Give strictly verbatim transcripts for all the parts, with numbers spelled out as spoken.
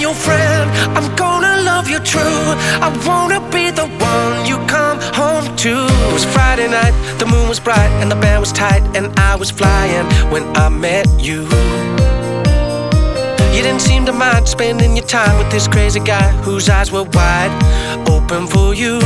your friend. I'm gonna love you true. I wanna be the one you come home to. It was Friday night, the moon was bright and the band was tight, and I was flying when I met you. You didn't seem to mind spending your time with this crazy guy whose eyes were wide open for you.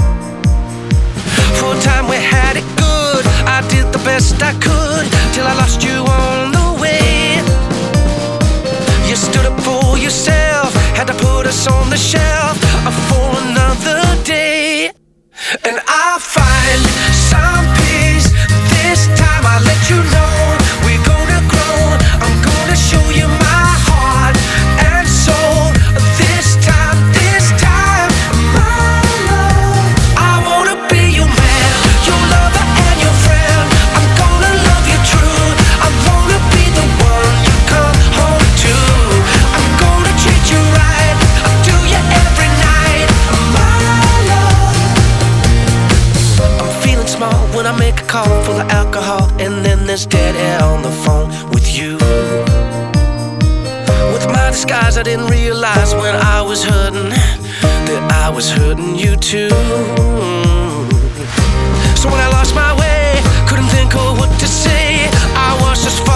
For a time we had it good, I did the best I could, till I lost you on the way. You stood up for yourself, had to put us on the shelf for another day. And I find some peace, this time I let you know we're gonna grow. I'm gonna show you my heart and soul. This time, this time, my love, I wanna be your man, your lover and your friend. I'm gonna love you true. I wanna be the one you come home to. I'm gonna treat you right, I'll do you every night, my love. I'm feeling small when I make a call full of alcohol, and then there's dead air on the phone with you. With my disguise, I didn't realize when I was hurting that I was hurting you too. So when I lost my way, couldn't think of what to say, I was just